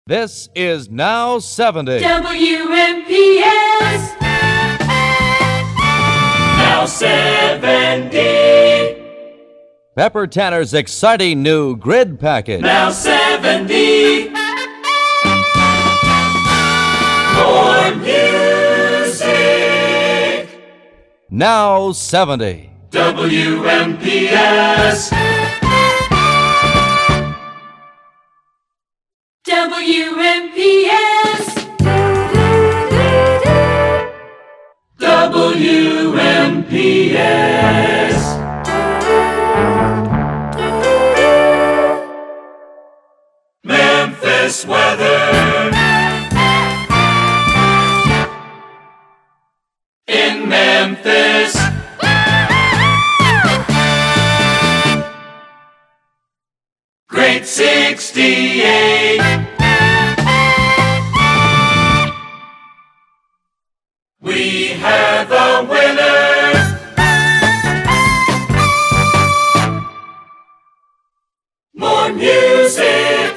This is Now 70. WMPS. Now 70. Pepper Tanner's exciting new grid package. Now 70. More music. Now 70. WMPS. WMPS. WMPS. Memphis weather. In Memphis. Grade 68. We have a winner. More music.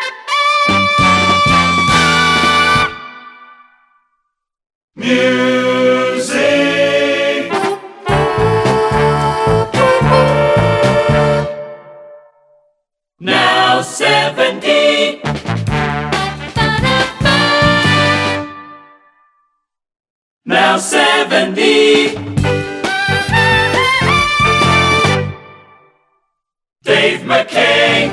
Music. Now 70. Now 70. Dave McKay.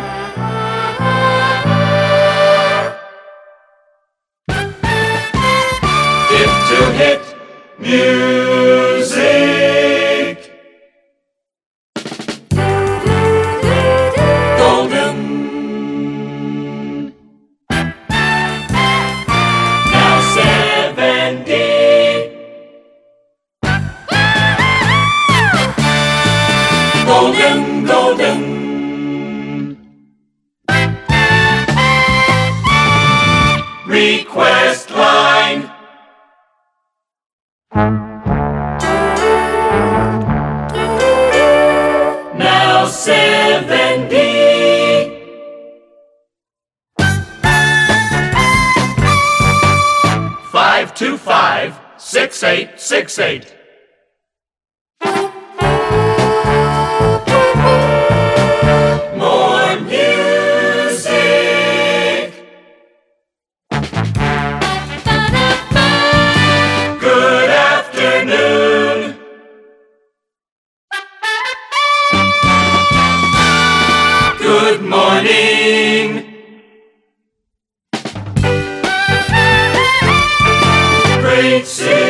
Hip to hit music. Golden. Now 70. Golden, golden. Request line. Now 70. 525-6868. More music. Good afternoon. Good morning. Great city.